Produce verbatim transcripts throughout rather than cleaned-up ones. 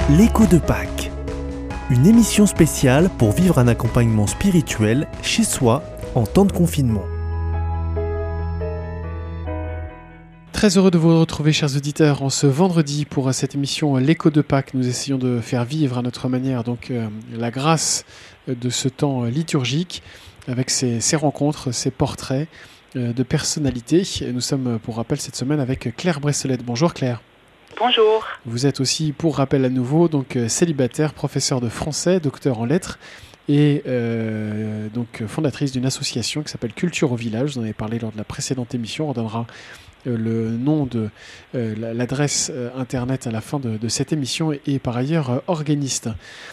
L'écho de Pâques, une émission spéciale pour vivre un accompagnement spirituel chez soi en temps de confinement. Très heureux de vous retrouver, chers auditeurs, en ce vendredi pour cette émission L'écho de Pâques. Nous essayons de faire vivre à notre manière donc euh, la grâce de ce temps liturgique avec ces, ces rencontres, ces portraits euh, de personnalités. Et nous sommes, pour rappel, cette semaine avec Claire Bressolette. Bonjour Claire. Bonjour. Vous êtes aussi, pour rappel à nouveau, donc célibataire, professeur de français, docteur en lettres et euh, donc fondatrice d'une association qui s'appelle Culture au village. Vous en avez parlé lors de la précédente émission. On redonnera euh, le nom de euh, l'adresse euh, internet à la fin de, de cette émission et, et par ailleurs euh, organiste.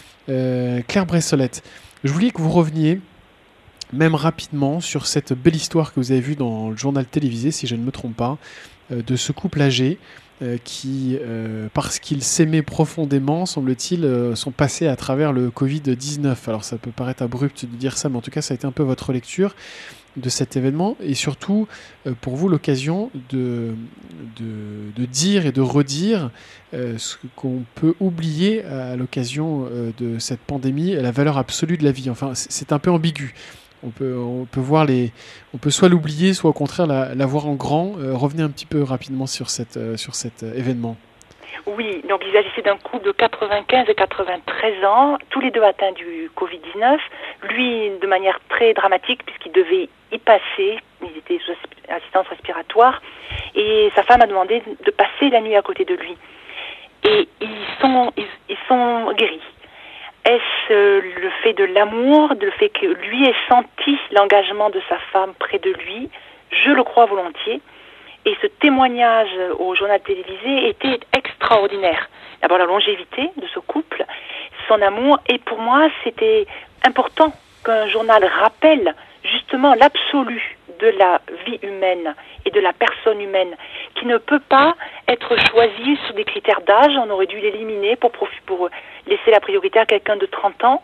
Euh, Claire Bressolette, je voulais que vous reveniez même rapidement sur cette belle histoire que vous avez vue dans le journal télévisé, si je ne me trompe pas, euh, de ce couple âgé Euh, qui, euh, parce qu'ils s'aimaient profondément, semble-t-il, euh, sont passés à travers le covid dix-neuf. Alors ça peut paraître abrupt de dire ça, mais en tout cas ça a été un peu votre lecture de cet événement, et surtout euh, pour vous l'occasion de, de, de dire et de redire euh, ce qu'on peut oublier à l'occasion euh, de cette pandémie, la valeur absolue de la vie. Enfin, c'est, c'est un peu ambigu. On peut, on peut voir les, on peut soit l'oublier, soit au contraire la, la voir en grand. Euh, revenez un petit peu rapidement sur, cette, euh, sur cet euh, événement. Oui, donc il s'agissait d'un couple de quatre-vingt-quinze et quatre-vingt-treize ans, tous les deux atteints du covid dix-neuf. Lui, de manière très dramatique, puisqu'il devait y passer, il était sous assistance respiratoire, et sa femme a demandé de passer la nuit à côté de lui. Et ils sont, ils, ils sont guéris. Est-ce le fait de l'amour, le fait que lui ait senti l'engagement de sa femme près de lui? Je le crois volontiers. Et ce témoignage au journal télévisé était extraordinaire. D'abord la longévité de ce couple, son amour. Et pour moi, c'était important qu'un journal rappelle justement l'absolu de la vie humaine et de la personne humaine, qui ne peut pas être choisie sur des critères d'âge. On aurait dû l'éliminer pour, pour laisser la priorité à quelqu'un de trente ans.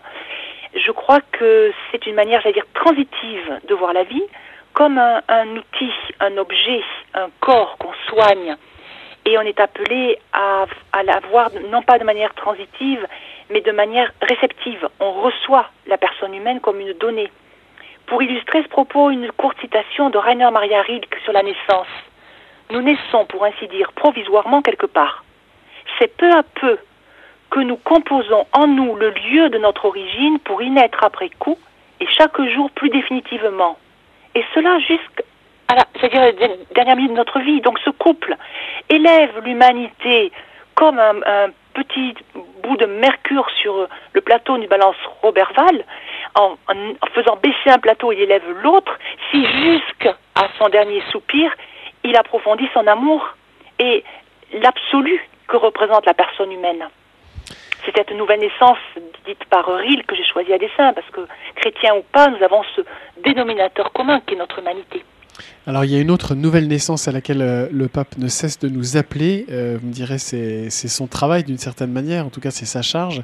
Je crois que c'est une manière, j'allais dire, transitive de voir la vie, comme un, un outil, un objet, un corps qu'on soigne. Et on est appelé à, à la voir non pas de manière transitive, mais de manière réceptive. On reçoit la personne humaine comme une donnée. Pour illustrer ce propos, une courte citation de Rainer Maria Rilke sur la naissance. Nous naissons, pour ainsi dire, provisoirement quelque part. C'est peu à peu que nous composons en nous le lieu de notre origine pour y naître après coup, et chaque jour plus définitivement. Et cela jusqu'à la, c'est-à-dire la dernière minute de notre vie. Donc ce couple élève l'humanité comme un, un petit bout de mercure sur le plateau d'une balance Roberval. En, en, en faisant baisser un plateau, il élève l'autre, si jusqu'à son dernier soupir, il approfondit son amour et l'absolu que représente la personne humaine. C'est cette nouvelle naissance dite par Rilke que j'ai choisi à dessein, parce que, chrétiens ou pas, nous avons ce dénominateur commun qui est notre humanité. Alors il y a une autre nouvelle naissance à laquelle euh, le pape ne cesse de nous appeler. Euh, vous me direz c'est, c'est son travail d'une certaine manière, en tout cas c'est sa charge.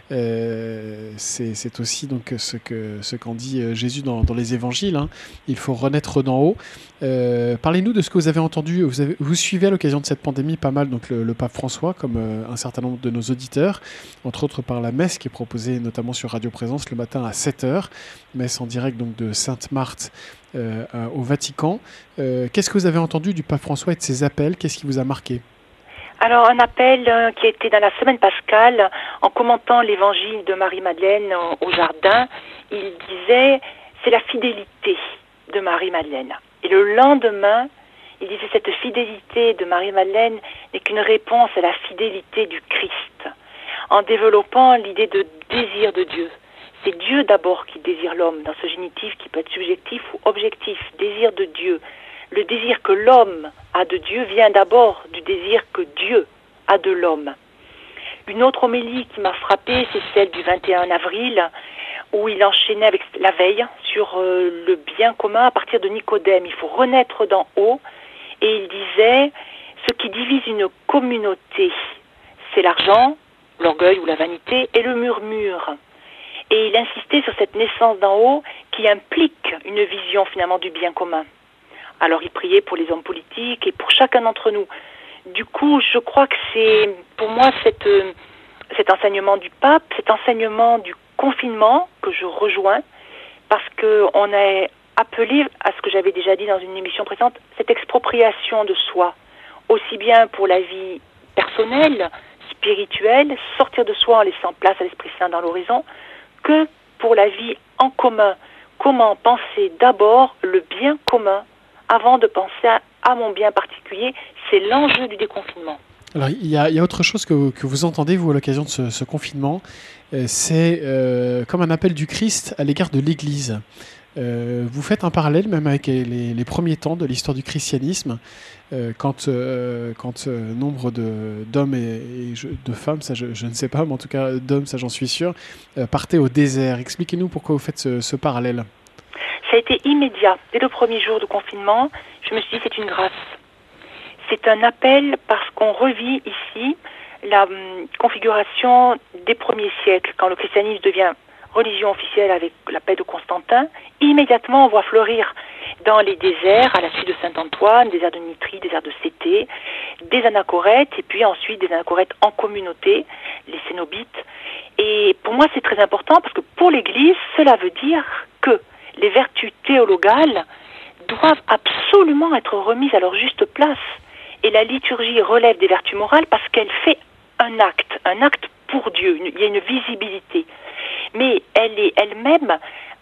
Euh, c'est, c'est aussi donc ce, que, ce qu'en dit Jésus dans, dans les évangiles. Hein. Il faut renaître d'en haut. Euh, parlez-nous de ce que vous avez entendu. Vous, avez, vous suivez à l'occasion de cette pandémie pas mal donc le, le pape François, comme euh, un certain nombre de nos auditeurs, entre autres par la messe qui est proposée notamment sur Radio Présence le matin à sept heures, messe en direct donc de Sainte-Marthe euh, au Vatican. Euh, qu'est-ce que vous avez entendu du pape François et de ses appels? Qu'est-ce qui vous a marqué? Alors un appel euh, qui était dans la semaine pascale, en commentant l'évangile de Marie-Madeleine euh, au jardin, il disait c'est la fidélité de Marie-Madeleine. Et le lendemain, il disait cette fidélité de Marie-Madeleine n'est qu'une réponse à la fidélité du Christ, en développant l'idée de désir de Dieu. C'est Dieu d'abord qui désire l'homme, dans ce génitif qui peut être subjectif ou objectif, désir de Dieu. Le désir que l'homme a de Dieu vient d'abord du désir que Dieu a de l'homme. Une autre homélie qui m'a frappée, c'est celle du vingt et un avril, où il enchaînait avec la veille sur euh, le bien commun à partir de Nicodème. Il faut renaître d'en haut, et il disait, ce qui divise une communauté, c'est l'argent, l'orgueil ou la vanité, et le murmure. Et il insistait sur cette naissance d'en haut qui implique une vision finalement du bien commun. Alors il priait pour les hommes politiques et pour chacun d'entre nous. Du coup, je crois que c'est, pour moi, cette, cet enseignement du pape, cet enseignement du confinement que je rejoins, parce qu'on est appelé à ce que j'avais déjà dit dans une émission précédente, cette expropriation de soi, aussi bien pour la vie personnelle, spirituelle, sortir de soi en laissant place à l'Esprit Saint dans l'horizon, que pour la vie en commun. Comment penser d'abord le bien commun avant de penser à, à mon bien particulier, c'est l'enjeu du déconfinement. Alors, il y a, il y a autre chose que vous, que vous entendez, vous, à l'occasion de ce, ce confinement, euh, c'est euh, comme un appel du Christ à l'égard de l'Église. Euh, vous faites un parallèle même avec les, les premiers temps de l'histoire du christianisme, euh, quand, euh, quand euh, nombre de, d'hommes et, et je, de femmes, ça je, je ne sais pas, mais en tout cas d'hommes, ça j'en suis sûr, euh, partaient au désert. Expliquez-nous pourquoi vous faites ce, ce parallèle. Ça a été immédiat. Dès le premier jour de confinement, je me suis dit c'est une grâce. C'est un appel parce qu'on revit ici la hum, configuration des premiers siècles, quand le christianisme devient religion officielle avec la paix de Constantin. Immédiatement, on voit fleurir dans les déserts, à la suite de Saint-Antoine, désert de Nitrie, désert de Cété, des anachorètes, et puis ensuite des anachorètes en communauté, les cénobites. Et pour moi, c'est très important parce que pour l'Église, cela veut dire que les vertus théologales doivent absolument être remises à leur juste place. Et la liturgie relève des vertus morales parce qu'elle fait un acte, un acte pour Dieu. Il y a une visibilité. Mais elle est elle-même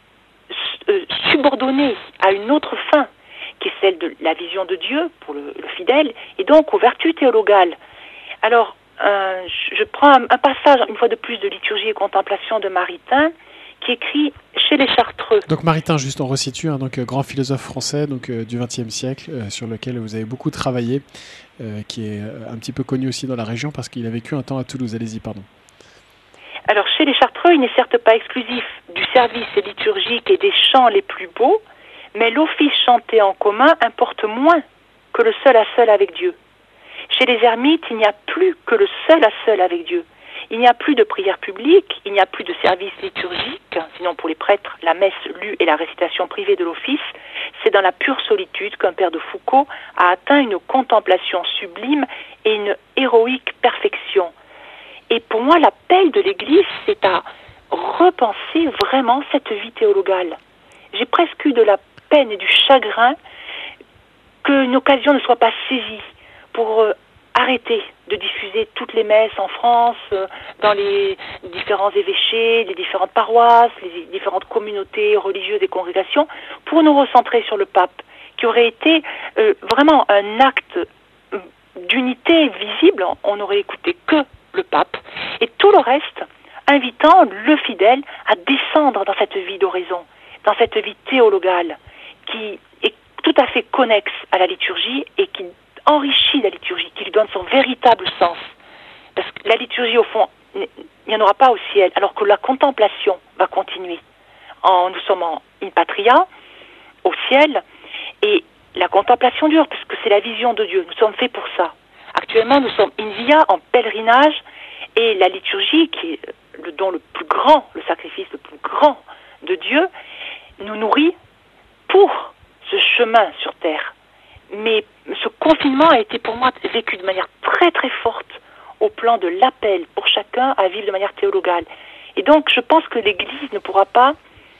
subordonnée à une autre fin, qui est celle de la vision de Dieu pour le, le fidèle, et donc aux vertus théologales. Alors, euh, je prends un, un passage, une fois de plus, de Liturgie et Contemplation de Maritain, qui écrit chez les Chartreux. Donc Maritain, juste on resitue, hein, donc euh, grand philosophe français donc euh, du vingtième siècle, euh, sur lequel vous avez beaucoup travaillé, euh, qui est euh, un petit peu connu aussi dans la région parce qu'il a vécu un temps à Toulouse. Allez-y, pardon. Alors chez les Chartreux, il n'est certes pas exclusif du service liturgique et des chants les plus beaux, mais l'office chanté en commun importe moins que le seul à seul avec Dieu. Chez les ermites, il n'y a plus que le seul à seul avec Dieu. Il n'y a plus de prière publique, il n'y a plus de service liturgique, sinon pour les prêtres, la messe lue et la récitation privée de l'office. C'est dans la pure solitude qu'un père de Foucault a atteint une contemplation sublime et une héroïque perfection. Et pour moi, l'appel de l'Église, c'est à repenser vraiment cette vie théologale. J'ai presque eu de la peine et du chagrin qu'une occasion ne soit pas saisie pour euh, arrêter de diffuser toutes les messes en France, euh, dans les différents évêchés, les différentes paroisses, les différentes communautés religieuses et congrégations, pour nous recentrer sur le pape, qui aurait été euh, vraiment un acte d'unité visible. On n'aurait écouté que le pape, et tout le reste, invitant le fidèle à descendre dans cette vie d'oraison, dans cette vie théologale, qui est tout à fait connexe à la liturgie et qui enrichit la liturgie, qui lui donne son véritable sens. Parce que la liturgie, au fond, il n'y en aura pas au ciel, alors que la contemplation va continuer. En, nous sommes en in patria, au ciel, et la contemplation dure, parce que c'est la vision de Dieu. Nous sommes faits pour ça. Actuellement, nous sommes in via, en pèlerinage, et la liturgie, qui est le don le plus grand, le sacrifice le plus grand de Dieu, nous nourrit pour ce chemin sur terre. Mais ce confinement a été pour moi vécu de manière très très forte au plan de l'appel pour chacun à vivre de manière théologale. Et donc je pense que l'Église ne pourra pas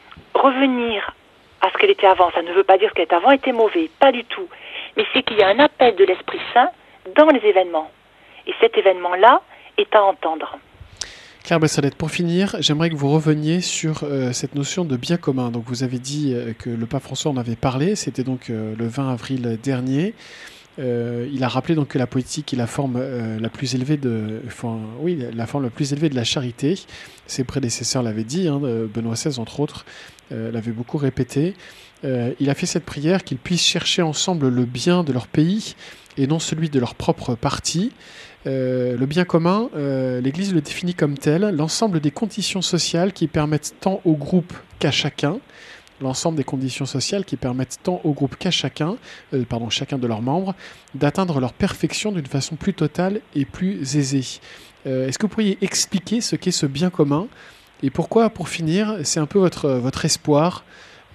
revenir à ce qu'elle était avant. Ça ne veut pas dire ce qu'elle était avant était mauvais, pas du tout. Mais c'est qu'il y a un appel de l'Esprit Saint dans les événements. Et cet événement-là est à entendre. Claire Bessolette, pour finir, j'aimerais que vous reveniez sur euh, cette notion de bien commun. Donc, vous avez dit euh, que le pape François en avait parlé, c'était donc euh, le vingt avril dernier. Euh, il a rappelé donc que la politique est la forme euh, la plus élevée de, enfin, oui, la forme la plus élevée de la charité. Ses prédécesseurs l'avaient dit, hein, Benoît seize entre autres, euh, l'avait beaucoup répété. Euh, il a fait cette prière qu'ils puissent chercher ensemble le bien de leur pays et non celui de leur propre parti. Euh, le bien commun, euh, l'Église le définit comme tel, l'ensemble des conditions sociales qui permettent tant au groupe qu'à chacun, l'ensemble des conditions sociales qui permettent tant au groupe qu'à chacun, euh, pardon, chacun de leurs membres, d'atteindre leur perfection d'une façon plus totale et plus aisée. Euh, est-ce que vous pourriez expliquer ce qu'est ce bien commun et pourquoi, pour finir, c'est un peu votre, votre espoir,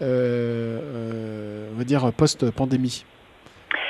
euh, euh, on va dire, post-pandémie?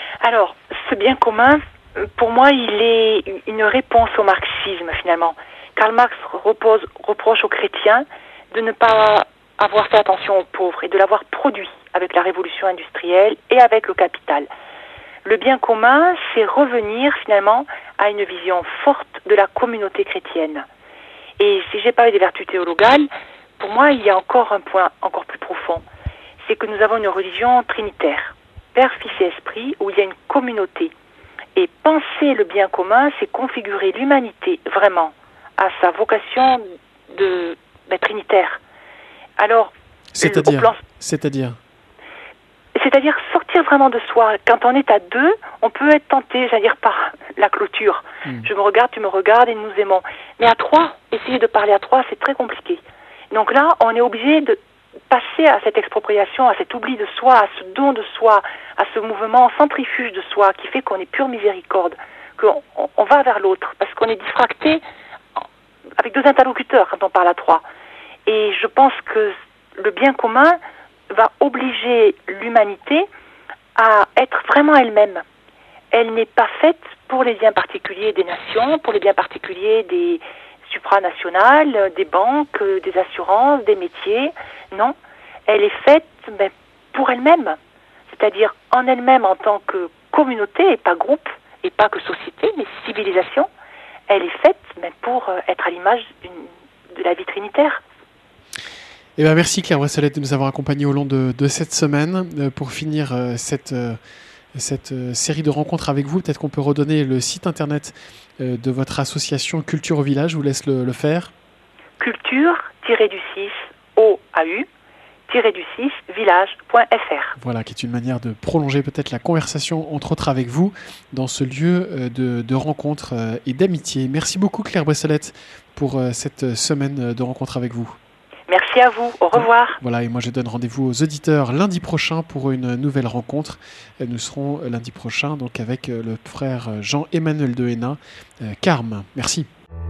Alors, ce bien commun, pour moi, il est une réponse au marxisme, finalement. Karl Marx repose, reproche aux chrétiens de ne pas avoir fait attention aux pauvres et de l'avoir produit avec la révolution industrielle et avec le capital. Le bien commun, c'est revenir finalement à une vision forte de la communauté chrétienne. Et si j'ai parlé des vertus théologales, pour moi, il y a encore un point encore plus profond. C'est que nous avons une religion trinitaire, Père, Fils et Esprit, où il y a une communauté. Et penser le bien commun, c'est configurer l'humanité vraiment à sa vocation de ben, trinitaire. Alors, c'est-à-dire, plan... c'est-à-dire, c'est-à-dire sortir vraiment de soi. Quand on est à deux, on peut être tenté, j'allais dire, par la clôture. Mmh. Je me regarde, tu me regardes et nous aimons. Mais à trois, essayer de parler à trois, c'est très compliqué. Donc là, on est obligé de passer à cette expropriation, à cet oubli de soi, à ce don de soi, à ce mouvement centrifuge de soi qui fait qu'on est pure miséricorde, qu'on on va vers l'autre, parce qu'on est diffracté avec deux interlocuteurs quand on parle à trois. Et je pense que le bien commun va obliger l'humanité à être vraiment elle-même. Elle n'est pas faite pour les biens particuliers des nations, pour les biens particuliers des supranationales, des banques, des assurances, des métiers. Non, elle est faite ben, pour elle-même, c'est-à-dire en elle-même en tant que communauté et pas groupe, et pas que société, mais civilisation. Elle est faite ben, pour être à l'image d'une, de la vie trinitaire. Eh bien, merci Claire Bresssolette de nous avoir accompagnés au long de, de cette semaine. Euh, pour finir euh, cette, euh, cette euh, série de rencontres avec vous, peut-être qu'on peut redonner le site internet euh, de votre association Culture au Village. Je vous laisse le, le faire. Culture-du O A U du six village point F R. Voilà, qui est une manière de prolonger peut-être la conversation, entre autres avec vous, dans ce lieu euh, de, de rencontre euh, et d'amitié. Merci beaucoup Claire Bresssolette pour euh, cette semaine de rencontre avec vous. Merci à vous, au revoir. Voilà, et moi je donne rendez-vous aux auditeurs lundi prochain pour une nouvelle rencontre. Nous serons lundi prochain donc avec le frère Jean-Emmanuel de Hénin, Carme. Merci.